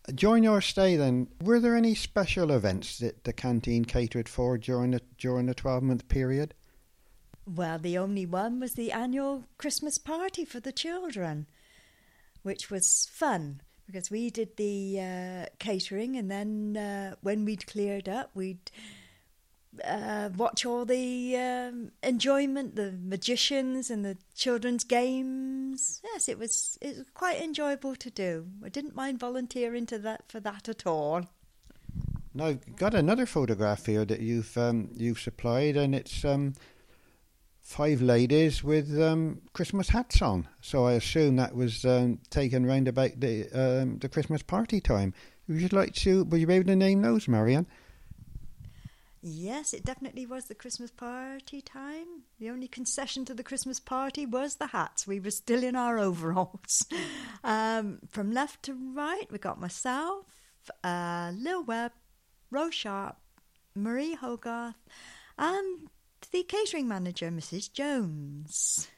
During your stay then, were there any special events that the canteen catered for during the 12-month period? Well, the only one was the annual Christmas party for the children, which was fun because we did the catering, and then when we'd cleared up, we'd watch all the enjoyment, the magicians and the children's games. Yes, it was quite enjoyable to do. I didn't mind volunteering for that at all. Now, I've got another photograph here that you've supplied, and it's 5 ladies with Christmas hats on. So I assume that was taken round about the Christmas party time. Would you be able to name those, Marianne? Yes, it definitely was the Christmas party time. The only concession to the Christmas party was the hats. We were still in our overalls. From left to right, we got myself, Lil Webb, Rose Sharp, Marie Hogarth, and the catering manager, Mrs. Jones.